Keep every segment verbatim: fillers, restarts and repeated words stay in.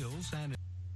skills and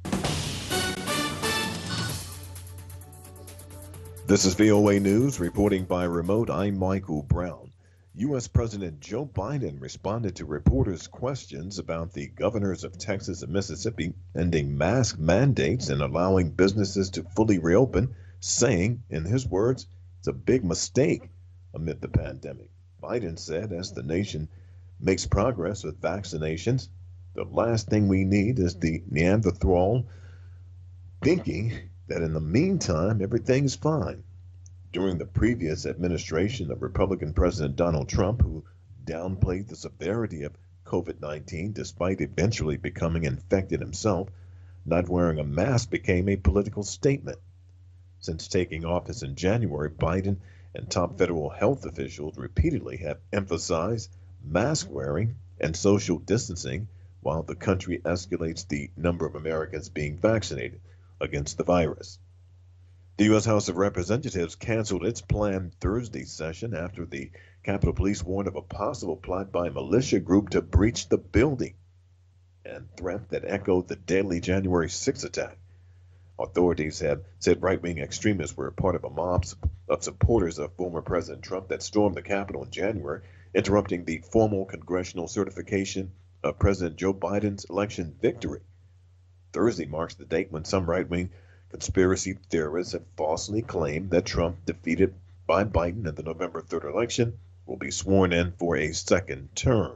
This is V O A News reporting by remote. I'm Michael Brown. U S. President Joe Biden responded to reporters' questions about the governors of Texas and Mississippi ending mask mandates and allowing businesses to fully reopen, saying, in his words, it's a big mistake amid the pandemic. Biden said, as the nation makes progress with vaccinations, the last thing we need is the Neanderthal thinking that in the meantime everything's fine. During the previous administration of Republican President Donald Trump, who downplayed the severity of COVID nineteen despite eventually becoming infected himself, not wearing a mask became a political statement. Since taking office in January, Biden and top federal health officials repeatedly have emphasized mask wearing and social distancing while the country escalates the number of Americans being vaccinated against the virus. The U S. House of Representatives canceled its planned Thursday session after the Capitol Police warned of a possible plot by a militia group to breach the building and threat that echoed the deadly January sixth attack. Authorities have said right-wing extremists were part of a mob of supporters of former President Trump that stormed the Capitol in January, interrupting the formal congressional certification of President Joe Biden's election victory. Thursday marks the date when some right-wing conspiracy theorists have falsely claimed that Trump, defeated by Biden in the November third election, will be sworn in for a second term.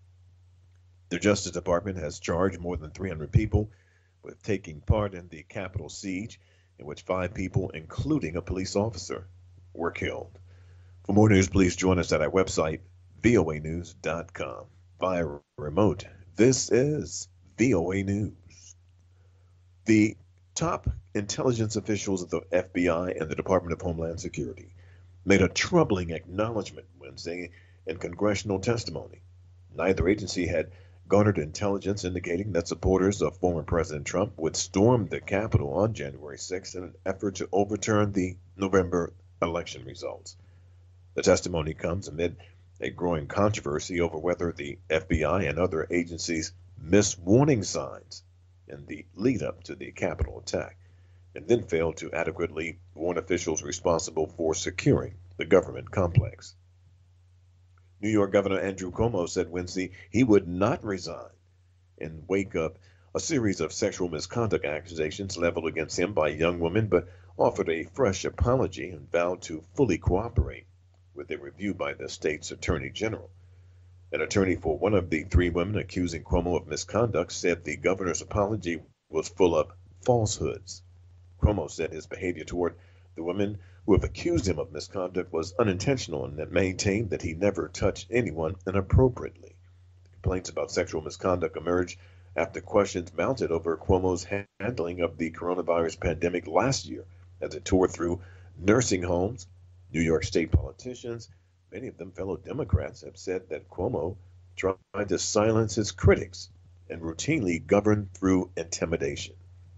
The Justice Department has charged more than three hundred people with taking part in the Capitol siege, in which five people, including a police officer, were killed. For more news, please join us at our website, V O A news dot com. Via remote, this is V O A News. The top intelligence officials of the F B I and the Department of Homeland Security made a troubling acknowledgement Wednesday in congressional testimony. Neither agency had garnered intelligence indicating that supporters of former President Trump would storm the Capitol on January sixth in an effort to overturn the November election results. The testimony comes amid a growing controversy over whether the F B I and other agencies missed warning signs in the lead up to the Capitol attack, and then failed to adequately warn officials responsible for securing the government complex. New York Governor Andrew Cuomo said Wednesday he would not resign in wake of a series of sexual misconduct accusations leveled against him by young women, but offered a fresh apology and vowed to fully cooperate with a review by the state's attorney general. An attorney for one of the three women accusing Cuomo of misconduct said the governor's apology was full of falsehoods. Cuomo said his behavior toward the women who have accused him of misconduct was unintentional and that maintained that he never touched anyone inappropriately. Complaints about sexual misconduct emerged after questions mounted over Cuomo's handling of the coronavirus pandemic last year as it tore through nursing homes. New York State politicians, many of them fellow Democrats, have said that Cuomo tried to silence his critics and routinely governed through intimidation.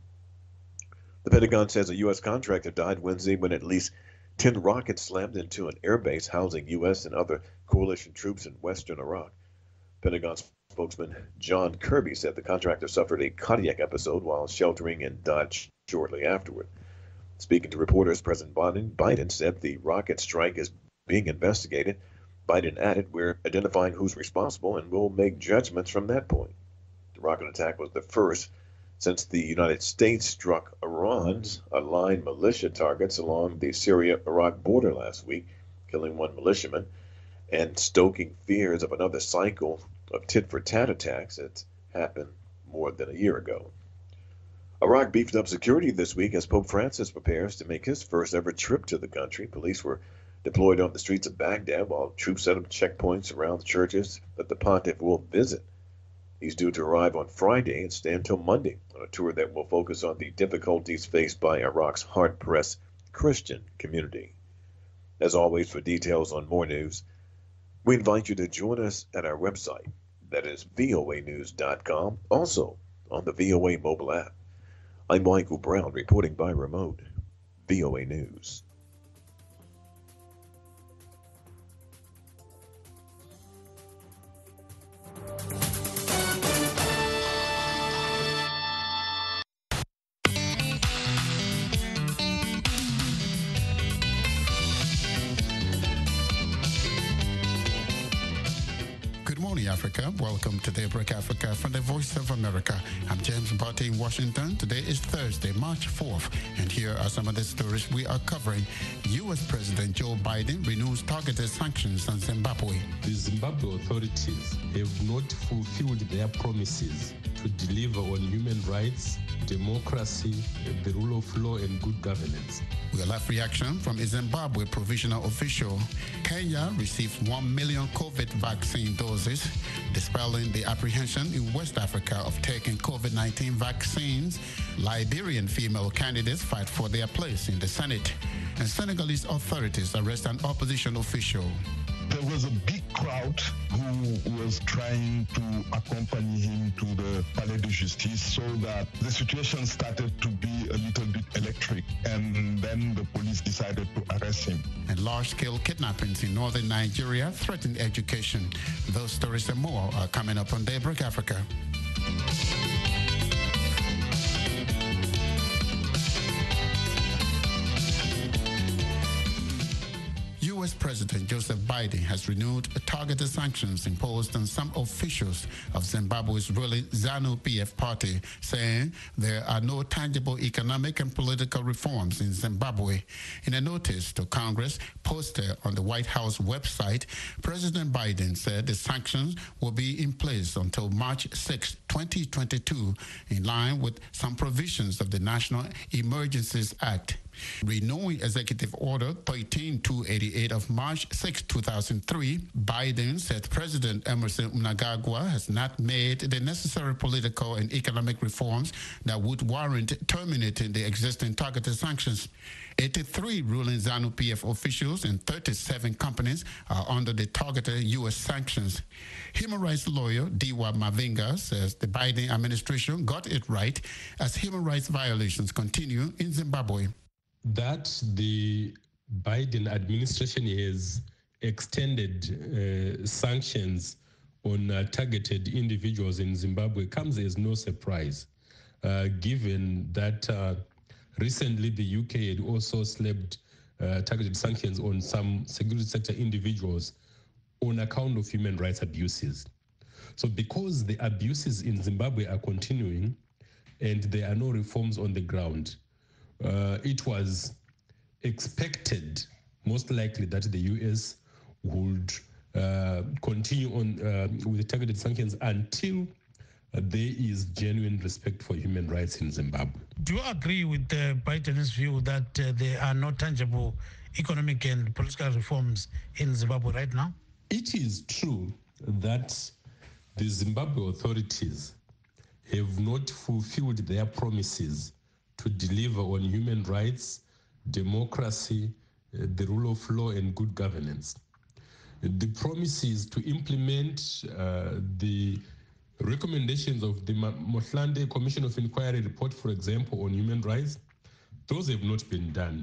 The Pentagon says a U S contractor died Wednesday when at least ten rockets slammed into an airbase housing U S and other coalition troops in western Iraq. Pentagon spokesman John Kirby said the contractor suffered a cardiac episode while sheltering and died shortly afterward. Speaking to reporters, President Biden, Biden said the rocket strike is being investigated. Biden added, "We're identifying who's responsible and we'll make judgments from that point." The rocket attack was the first since the United States struck Iran's aligned militia targets along the Syria-Iraq border last week, killing one militiaman and stoking fears of another cycle of tit-for-tat attacks that happened more than a year ago. Iraq beefed up security this week as Pope Francis prepares to make his first ever trip to the country. Police were deployed on the streets of Baghdad while troops set up checkpoints around the churches that the pontiff will visit. He's due to arrive on Friday and stay until Monday on a tour that will focus on the difficulties faced by Iraq's hard-pressed Christian community. As always, for details on more news, we invite you to join us at our website, that is V O A news dot com, also on the V O A mobile app. I'm Michael Brown, reporting by remote, V O A News. Africa. Welcome to Daybreak Africa from the Voice of America. I'm James Barty in Washington. Today is Thursday, March fourth, and here are some of the stories we are covering. U S President Joe Biden renews targeted sanctions on Zimbabwe. The Zimbabwe authorities have not fulfilled their promises to deliver on human rights, democracy, the rule of law, and good governance. We'll have reaction from a Zimbabwe provisional official. Kenya received one million COVID vaccine doses, dispelling the apprehension in West Africa of taking COVID nineteen vaccines. Liberian female candidates fight for their place in the Senate. And Senegalese authorities arrest an opposition official. There was a big crowd who was trying to accompany him to the Palais de Justice, so that the situation started to be a little bit electric, and then the police decided to arrest him. And large-scale kidnappings in northern Nigeria threaten education. Those stories and more are coming up on Daybreak Africa. U S President Joseph Biden has renewed targeted sanctions imposed on some officials of Zimbabwe's ruling ZANU-P F party, saying there are no tangible economic and political reforms in Zimbabwe. In a notice to Congress posted on the White House website, President Biden said the sanctions will be in place until March sixth, twenty twenty-two, in line with some provisions of the National Emergencies Act. Renewing Executive Order thirteen two eighty-eight of March sixth, two thousand three, Biden said President Emerson Mnangagwa has not made the necessary political and economic reforms that would warrant terminating the existing targeted sanctions. eighty-three ruling ZANU-P F officials and thirty-seven companies are under the targeted U S sanctions. Human rights lawyer Diwa Mavinga says the Biden administration got it right as human rights violations continue in Zimbabwe. That the Biden administration has extended uh, sanctions on uh, targeted individuals in Zimbabwe comes as no surprise, uh, given that uh, recently the U K had also slapped uh, targeted sanctions on some security sector individuals on account of human rights abuses. So because the abuses in Zimbabwe are continuing and there are no reforms on the ground, Uh, it was expected, most likely, that the U S would uh, continue on uh, with the targeted sanctions until uh, there is genuine respect for human rights in Zimbabwe. Do you agree with uh, Biden's view that uh, there are no tangible economic and political reforms in Zimbabwe right now? It is true that the Zimbabwe authorities have not fulfilled their promises to deliver on human rights, democracy, uh, the rule of law, and good governance. The promises to implement uh, the recommendations of the Motlanthe Commission of Inquiry report, for example, on human rights, those have not been done.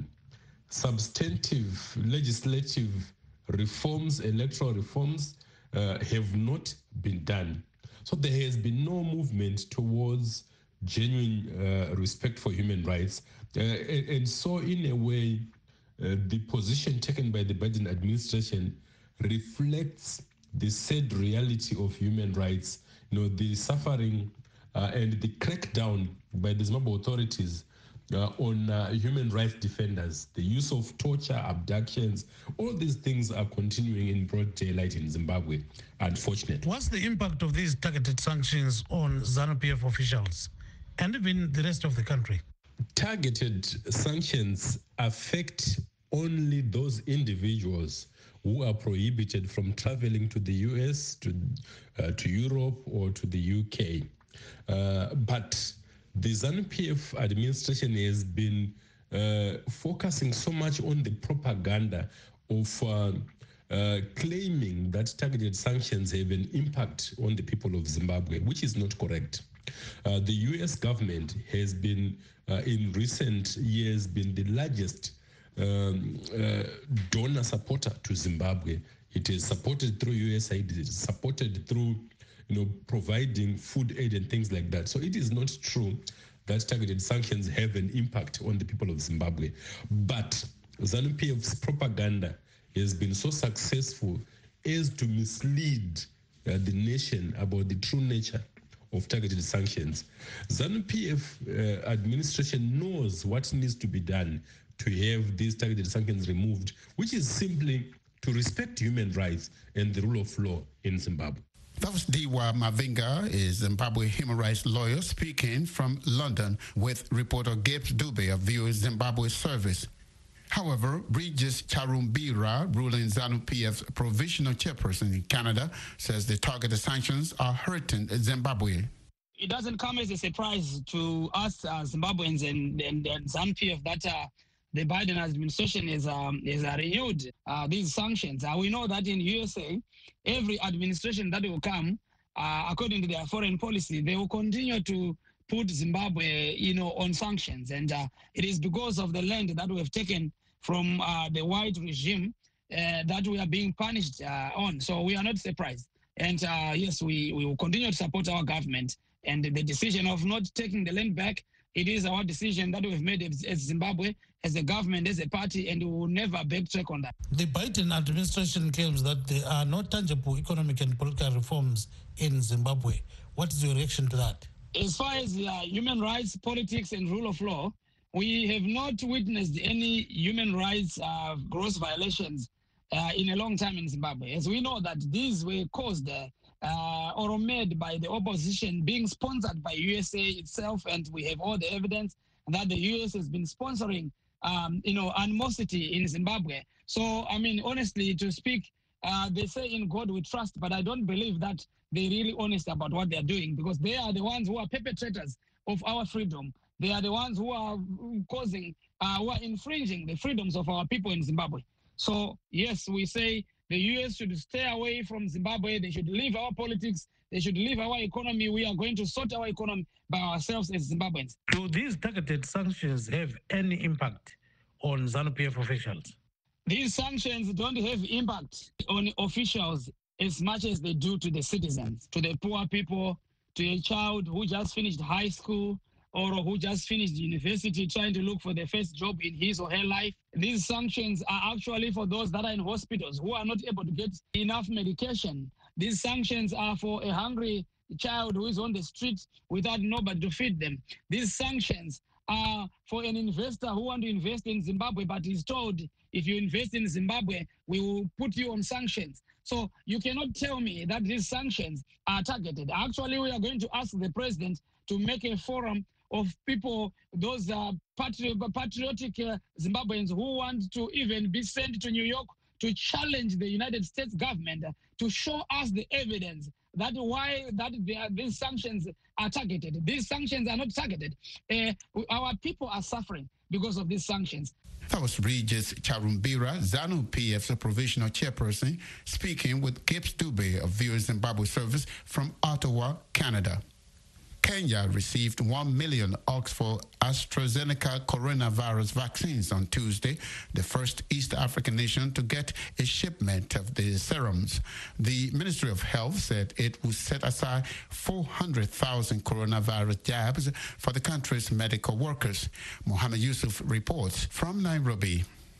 Substantive legislative reforms, electoral reforms, uh, have not been done. So there has been no movement towards genuine uh, respect for human rights. Uh, and, and so in a way, uh, the position taken by the Biden administration reflects the sad reality of human rights, you know, the suffering uh, and the crackdown by the Zimbabwe authorities uh, on uh, human rights defenders, the use of torture, abductions, all these things are continuing in broad daylight in Zimbabwe, unfortunately. What's the impact of these targeted sanctions on ZANU-P F officials and even the rest of the country? Targeted sanctions affect only those individuals who are prohibited from traveling to the U S, to, uh, to Europe, or to the U K. Uh, but the ZANU-P F administration has been uh, focusing so much on the propaganda of uh, uh, claiming that targeted sanctions have an impact on the people of Zimbabwe, which is not correct. Uh, the U S government has been, uh, in recent years, been the largest um, uh, donor supporter to Zimbabwe. It is supported through U S A I D, it is supported through, you know, providing food aid and things like that. So it is not true that targeted sanctions have an impact on the people of Zimbabwe. But ZANU-P F's propaganda has been so successful as to mislead uh, the nation about the true nature of targeted sanctions. ZANU-P F uh, administration knows what needs to be done to have these targeted sanctions removed, which is simply to respect human rights and the rule of law in Zimbabwe. That was Diwa Mavinga, a Zimbabwe human rights lawyer, speaking from London with reporter Gibbs Dube of V O A Zimbabwe Service. However, Regis Charumbira, ruling ZANU-P F's provisional chairperson in Canada, says the targeted sanctions are hurting Zimbabwe. It doesn't come as a surprise to us uh, Zimbabweans and, and, and ZANU-P F that uh, the Biden administration is um, is uh, renewed uh, these sanctions. Uh, we know that in U S A, every administration that will come, uh, according to their foreign policy, they will continue to put Zimbabwe, you know, on sanctions. And uh, it is because of the land that we have taken from uh, the white regime uh, that we are being punished uh, on. So we are not surprised. And uh, yes, we, we will continue to support our government. And the decision of not taking the land back, it is our decision that we've made as, as Zimbabwe, as a government, as a party, and we will never backtrack on that. The Biden administration claims that there are no tangible economic and political reforms in Zimbabwe. What is your reaction to that? As far as uh, human rights, politics, and rule of law, we have not witnessed any human rights uh, gross violations uh, in a long time in Zimbabwe. As we know that these were caused uh, uh, or made by the opposition, being sponsored by U S A itself, and we have all the evidence that the U S has been sponsoring, um, you know, animosity in Zimbabwe. So, I mean, honestly, to speak, uh, they say in God we trust, but I don't believe that they're really honest about what they're doing, because they are the ones who are perpetrators of our freedom. They are the ones who are causing, uh, who are infringing the freedoms of our people in Zimbabwe. So, yes, we say the U S should stay away from Zimbabwe. They should leave our politics. They should leave our economy. We are going to sort our economy by ourselves as Zimbabweans. Do these targeted sanctions have any impact on ZANU-P F officials? These sanctions don't have impact on officials as much as they do to the citizens, to the poor people, to a child who just finished high school or who just finished university trying to look for the first job in his or her life. These sanctions are actually for those that are in hospitals who are not able to get enough medication. These sanctions are for a hungry child who is on the street without nobody to feed them. These sanctions are for an investor who wants to invest in Zimbabwe, but is told, if you invest in Zimbabwe, we will put you on sanctions. So you cannot tell me that these sanctions are targeted. Actually, we are going to ask the president to make a forum of people, those uh, patri patriotic uh, Zimbabweans who want to even be sent to New York to challenge the United States government uh, to show us the evidence that why that are, these sanctions are targeted. These sanctions are not targeted. Uh, our people are suffering because of these sanctions. That was Regis Charumbira, ZANU-P F's provisional chairperson, speaking with Gibbs Dube of V O A Zimbabwe Service from Ottawa, Canada. Kenya received one million Oxford AstraZeneca coronavirus vaccines on Tuesday, the first East African nation to get a shipment of the serums. The Ministry of Health said it would set aside four hundred thousand coronavirus jabs for the country's medical workers. Mohammed Yusuf reports from Nairobi.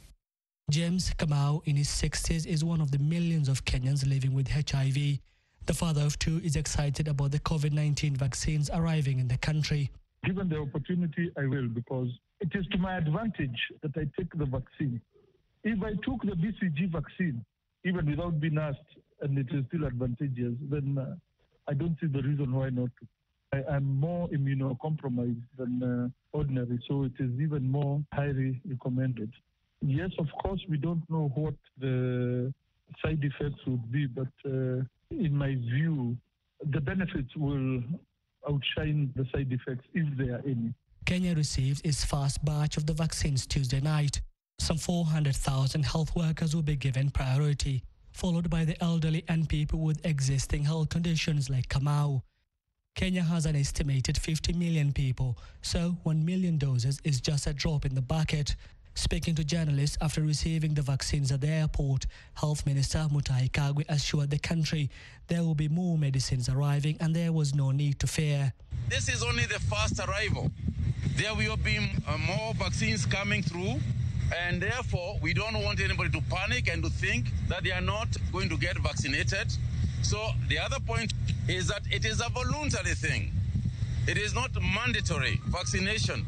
James Kamau, in his sixties, is one of the millions of Kenyans living with H I V. The father of two is excited about the COVID nineteen vaccines arriving in the country. Given the opportunity, I will, because it is to my advantage that I take the vaccine. If I took the B C G vaccine, even without being asked, and it is still advantageous, then uh, I don't see the reason why not to. I am more immunocompromised than uh, ordinary, so it is even more highly recommended. Yes, of course, we don't know what the side effects would be, but uh, in my view, the benefits will outshine the side effects if there are any. Kenya received its first batch of the vaccines Tuesday night. Some four hundred thousand health workers will be given priority, followed by the elderly and people with existing health conditions like Kamau. Kenya has an estimated fifty million people, so one million doses is just a drop in the bucket. Speaking to journalists after receiving the vaccines at the airport, Health Minister Mutahi Kagwe assured the country there will be more medicines arriving and there was no need to fear. This is only the first arrival. There will be uh, more vaccines coming through, and therefore we don't want anybody to panic and to think that they are not going to get vaccinated. So the other point is that it is a voluntary thing. It is not mandatory vaccination.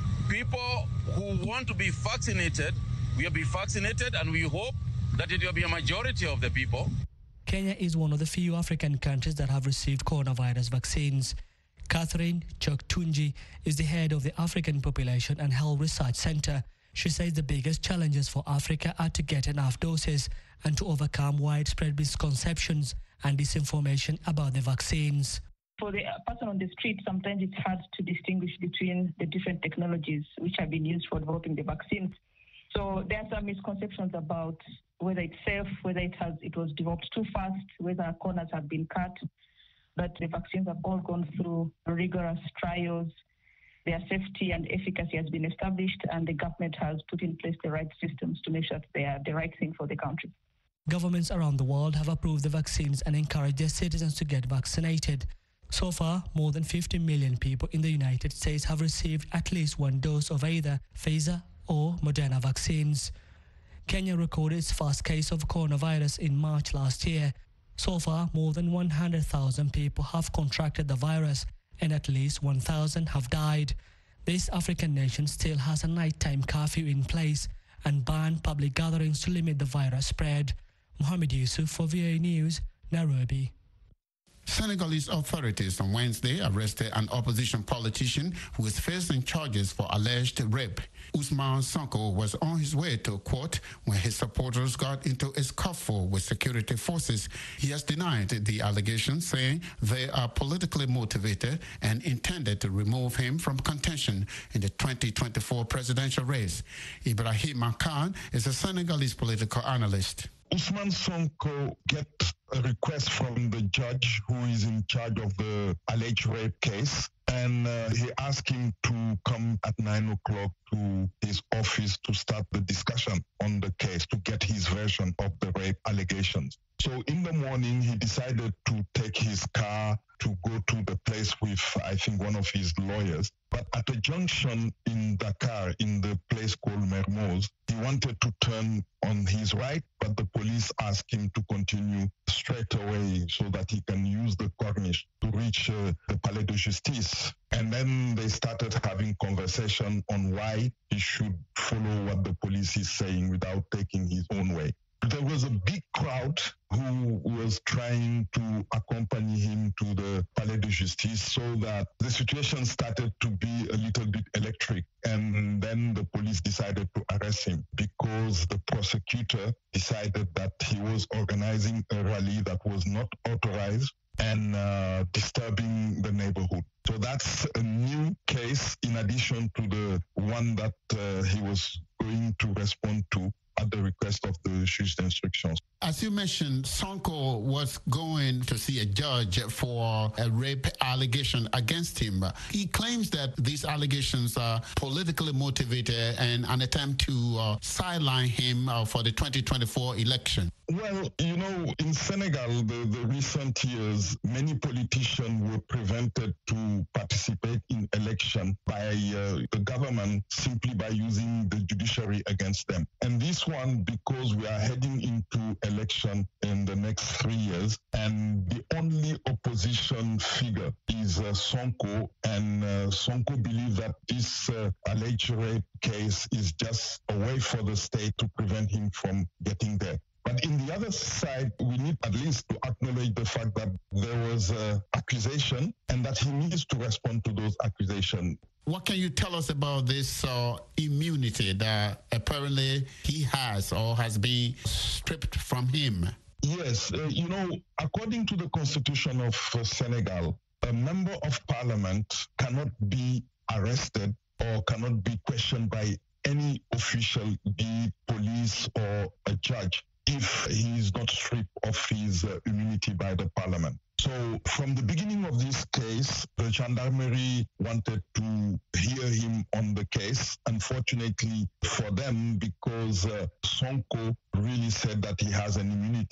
People who want to be vaccinated will be vaccinated, and we hope that it will be a majority of the people. Kenya is one of the few African countries that have received coronavirus vaccines. Catherine Choktunji is the head of the African Population and Health Research Center. She says the biggest challenges for Africa are to get enough doses and to overcome widespread misconceptions and disinformation about the vaccines. For the person on the street, sometimes it's hard to distinguish between the different technologies which have been used for developing the vaccines. So there are some misconceptions about whether it's safe, whether it has it was developed too fast, whether corners have been cut. But the vaccines have all gone through rigorous trials. Their safety and efficacy has been established, and the government has put in place the right systems to make sure that they are the right thing for the country. Governments around the world have approved the vaccines and encouraged their citizens to get vaccinated. So far, more than fifty million people in the United States have received at least one dose of either Pfizer or Moderna vaccines. Kenya recorded its first case of coronavirus in March last year. So far, more than one hundred thousand people have contracted the virus and at least one thousand have died. This African nation still has a nighttime curfew in place and banned public gatherings to limit the virus spread. Mohamed Yusuf for V O A News, Nairobi. Senegalese authorities on Wednesday arrested an opposition politician who is facing charges for alleged rape. Ousmane Sonko was on his way to court when his supporters got into a scuffle with security forces. He has denied the allegations, saying they are politically motivated and intended to remove him from contention in the twenty twenty-four presidential race. Ibrahim Khan is a Senegalese political analyst. Ousmane Sonko get a request from the judge who is in charge of the alleged rape case, and uh, he asked him to come at nine o'clock to his office to start the discussion on the case, to get his version of the rape allegations. So in the morning, he decided to take his car to go to the place with, I think, one of his lawyers. But at a junction in Dakar, in the place called Mermoz, he wanted to turn on his right, but the police asked him to continue straight away so that he can use the Corniche to reach uh, the Palais de Justice. And then they started having conversation on why he should follow what the police is saying without taking his own way. There was a big crowd who was trying to accompany him to the Palais de Justice, so that the situation started to be a little bit electric. And then the police decided to arrest him because the prosecutor decided that he was organizing a rally that was not authorized and uh, disturbing the neighborhood. So that's a new case in addition to the one that uh, he was going to respond to at the request of the juge d'instruction. As you mentioned, Sonko was going to see a judge for a rape allegation against him. He claims that these allegations are politically motivated and an attempt to uh, sideline him uh, for the twenty twenty-four election. Well, you know, in Senegal, the, the recent years, many politicians were prevented to participate in election by uh, the government simply by using the judiciary against them. And this one, because we are heading into election in the next three years, and the only opposition figure is uh, Sonko, and uh, Sonko believes that this uh, alleged rape case is just a way for the state to prevent him from getting there. But in the other side, we need at least to acknowledge the fact that there was an accusation and that he needs to respond to those accusations. What can you tell us about this uh, immunity that apparently he has or has been stripped from him? Yes, uh, you know, according to the constitution of uh, Senegal, a member of parliament cannot be arrested or cannot be questioned by any official, be it police or a judge, if he is not stripped of his uh, immunity by the parliament. So from the beginning of this case, the gendarmerie wanted to hear him on the case. Unfortunately for them, because uh, Sonko really said that he has an immunity,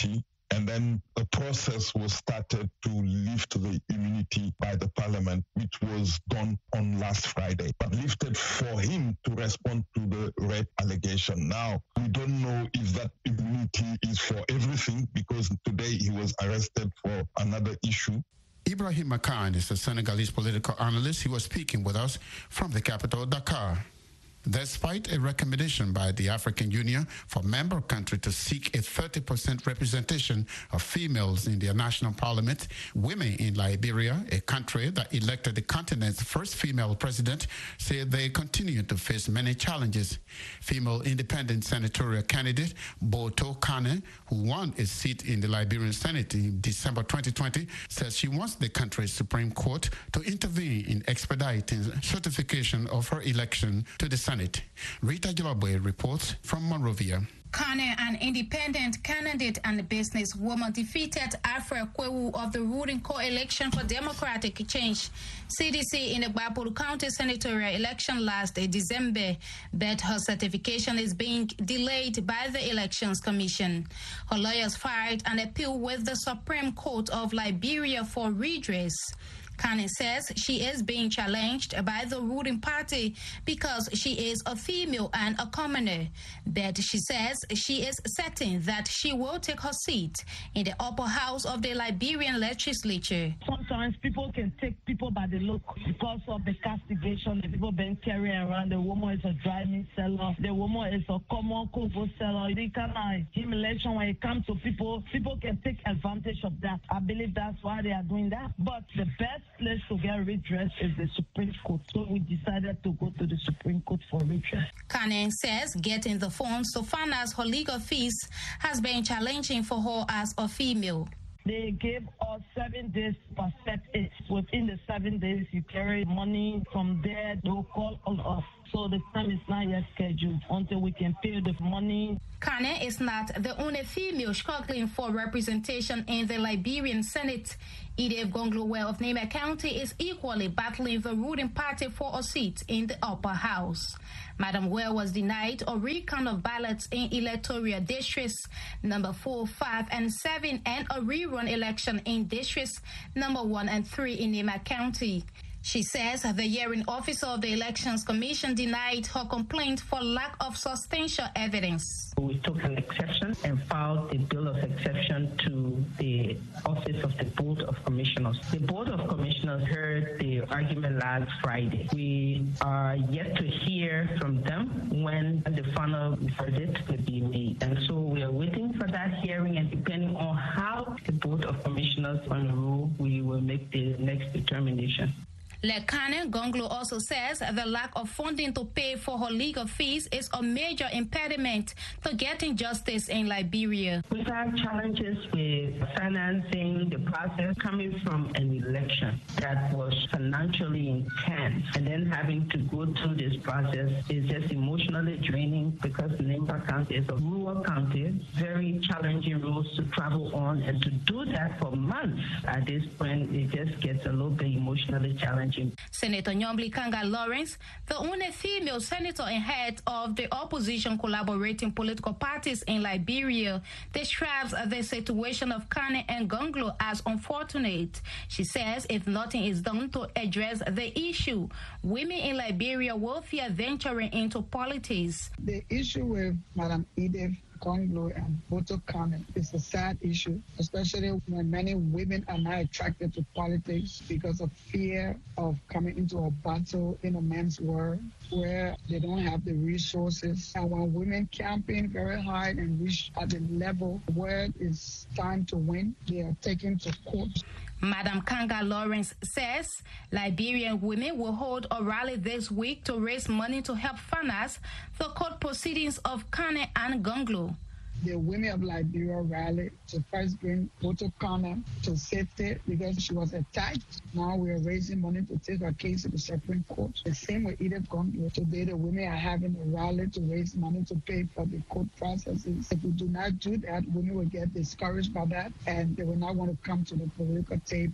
And then a process was started to lift the immunity by the parliament, which was done on last Friday, but lifted for him to respond to the rape allegation. Now, we don't know if that immunity is for everything, because today he was arrested for another issue. Ibrahim Makan is a Senegalese political analyst. He was speaking with us from the capital, Dakar. Despite a recommendation by the African Union for member countries to seek a thirty percent representation of females in their national parliament, women in Liberia, a country that elected the continent's first female president, say they continue to face many challenges. Female independent senatorial candidate Boto Kane, who won a seat in the Liberian Senate in December twenty twenty, says she wants the country's Supreme Court to intervene in expediting certification of her election to the Senate. Rita Jalabwe reports from Monrovia. Kane, an independent candidate and businesswoman, defeated Afra Kwewu of the ruling Coalition for Democratic Change, C D C, in the Gbapulu County senatorial election last December, but her certification is being delayed by the Elections Commission. Her lawyers filed an appeal with the Supreme Court of Liberia for redress. Kane says she is being challenged by the ruling party because she is a female and a commoner. But she says she is certain that she will take her seat in the upper house of the Liberian legislature. Sometimes people can take people by the look because of the castigation. The people been carrying around the woman is a driving seller, the woman is a common cocoa seller. The kind of humiliation when it comes to people, people can take advantage of that. I believe that's why they are doing that. But the best place to get redress is the Supreme Court. So we decided to go to the Supreme Court for redress. Kane says getting the funds to finance her legal fees has been challenging for her as a female. They gave us seven days to set it. Within the seven days, you carry money. From there, they'll call on us. So the time is not yet scheduled until we can pay the money. Kane is not the only female struggling for representation in the Liberian Senate. Edith Gonglowe of Nema County is equally battling the ruling party for a seat in the upper house. Madam Ware was denied a recount of ballots in electoral districts number four, five, and seven, and a rerun election in districts number one and three in Nema County. She says the hearing officer of the Elections Commission denied her complaint for lack of substantial evidence. We took an exception and filed a bill of exception to the office of the Board of Commissioners. The Board of Commissioners heard the argument last Friday. We are yet to hear from them when the final verdict will be made. And so we are waiting for that hearing, and depending on how the Board of Commissioners on the rule, we will make the next determination. Lekane Gonglo also says the lack of funding to pay for her legal fees is a major impediment to getting justice in Liberia. We have challenges with financing the process coming from an election that was financially intense, and then having to go through this process is just emotionally draining because Nemba County is a rural county, very challenging roads to travel on, and to do that for months at this point, it just gets a little bit emotionally challenging. Senator Nyombli Kanga Lawrence, the only female senator and head of the opposition collaborating political parties in Liberia, describes the situation of Kane and Gonglo as unfortunate. She says if nothing is done to address the issue, women in Liberia will fear venturing into politics. The issue with Madam Edith Gonglo and Boto Kane is a sad issue, especially when many women are not attracted to politics because of fear of coming into a battle in a man's world where they don't have the resources. And when women campaign very hard and reach at the level where it's time to win, they are taken to court. Madam Kanga Lawrence says Liberian women will hold a rally this week to raise money to help finance the court proceedings of Kane and Gonglo. The women of Liberia rallied to first bring Boto Kane to safety because she was attacked. Now we are raising money to take her case to the Supreme Court. The same with Edith Gonglo. Today the women are having a rally to raise money to pay for the court processes. If we do not do that, women will get discouraged by that and they will not want to come to the political table.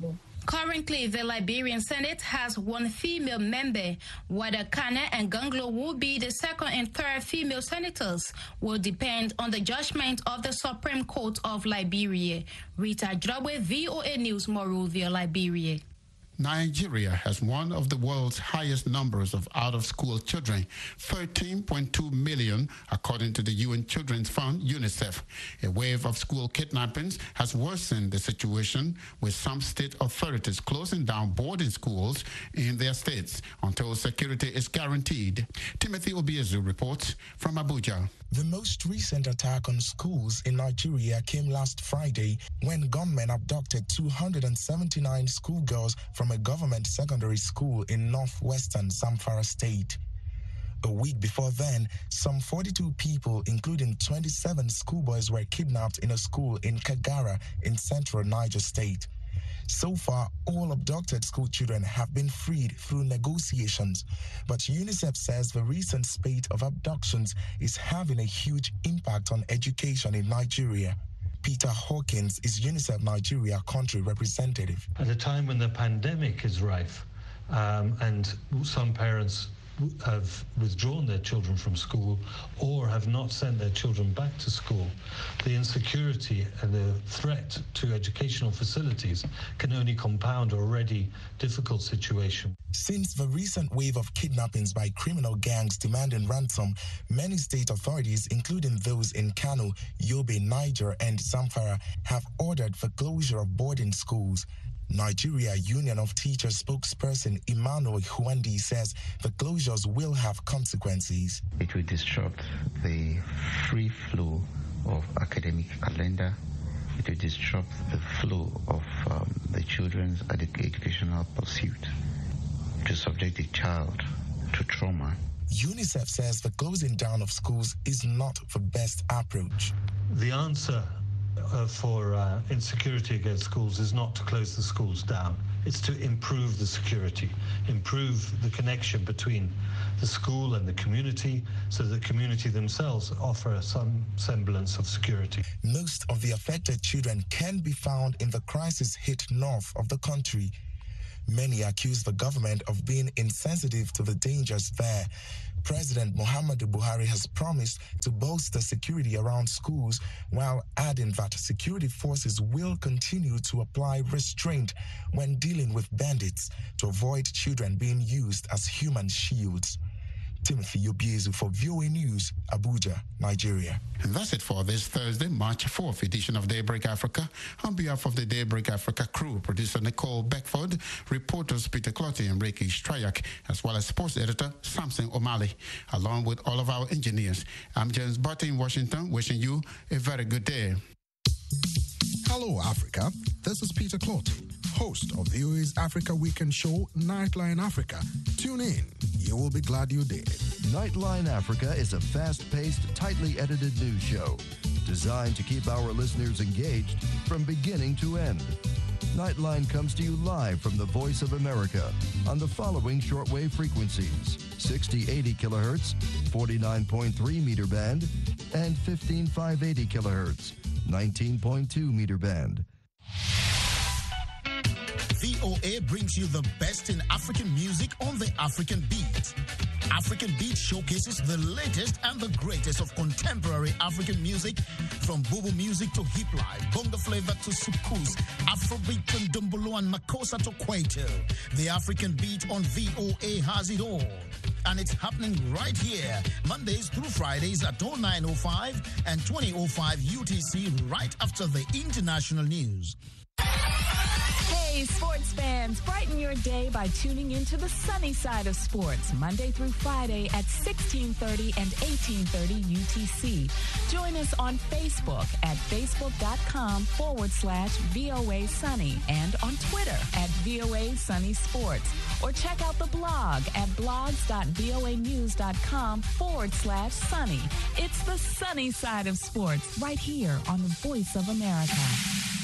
Currently, the Liberian Senate has one female member. Whether Kane and Ganglo will be the second and third female senators will depend on the judgment of the Supreme Court of Liberia. Rita Drabwe, V O A News, Monrovia, Liberia. Nigeria has one of the world's highest numbers of out-of-school children, thirteen point two million, according to the U N Children's Fund, UNICEF. A wave of school kidnappings has worsened the situation, with some state authorities closing down boarding schools in their states until security is guaranteed. Timothy Obiezu reports from Abuja. The most recent attack on schools in Nigeria came last Friday when gunmen abducted two hundred seventy-nine schoolgirls from a government secondary school in northwestern Zamfara state. A week before then, some forty-two people, including twenty-seven schoolboys, were kidnapped in a school in Kagara in central Niger state. So far, all abducted school children have been freed through negotiations, but UNICEF says the recent spate of abductions is having a huge impact on education in Nigeria. Peter Hawkins is UNICEF Nigeria country representative. At a time when the pandemic is rife um, and some parents have withdrawn their children from school or have not sent their children back to school, the insecurity and the threat to educational facilities can only compound an already difficult situation. Since the recent wave of kidnappings by criminal gangs demanding ransom, many state authorities, including those in Kano, Yobe, Niger, and Zamfara, have ordered the closure of boarding schools. Nigeria Union of Teachers spokesperson Emmanuel Huandi says the closures will have consequences. It will disrupt the free flow of academic calendar. It will disrupt the flow of um, the children's educational pursuit, to subject the child to trauma. UNICEF says the closing down of schools is not the best approach. The answer Uh, for uh, insecurity against schools is not to close the schools down. It's to improve the security, improve the connection between the school and the community so that the community themselves offer some semblance of security. Most of the affected children can be found in the crisis-hit north of the country. Many accuse the government of being insensitive to the dangers there. President Muhammadu Buhari has promised to bolster security around schools, while adding that security forces will continue to apply restraint when dealing with bandits to avoid children being used as human shields. Timothy Obiezu for V O A News, Abuja, Nigeria. And that's it for this Thursday, March fourth edition of Daybreak Africa. On behalf of the Daybreak Africa crew, producer Nicole Beckford, reporters Peter Clotty and Reiki Strayak, as well as sports editor Samson O'Malley, along with all of our engineers. I'm James Barty in Washington, wishing you a very good day. Hello, Africa. This is Peter Clotty, host of V O A's Africa Weekend show, Nightline Africa. Tune in. You will be glad you did. Nightline Africa is a fast-paced, tightly edited news show designed to keep our listeners engaged from beginning to end. Nightline comes to you live from the Voice of America on the following shortwave frequencies: sixty eighty kilohertz, forty-nine point three meter band, and fifteen five eighty kilohertz, nineteen point two meter band. V O A brings you the best in African music on the African Beat. African Beat showcases the latest and the greatest of contemporary African music, from boobo music to hip life, bongo flavor to soukous, Afrobeat and dumbolo and makossa to kwaito. The African Beat on V O A has it all. And it's happening right here, Mondays through Fridays at oh nine oh five and twenty oh five U T C, right after the international news. Hey, sports fans, brighten your day by tuning into the sunny side of sports, Monday through Friday at sixteen thirty and eighteen thirty U T C. Join us on Facebook at facebook.com forward slash VOA Sunny and on Twitter at VOA Sunny Sports. Or check out the blog at blogs.voanews.com forward slash sunny. It's the sunny side of sports right here on the Voice of America.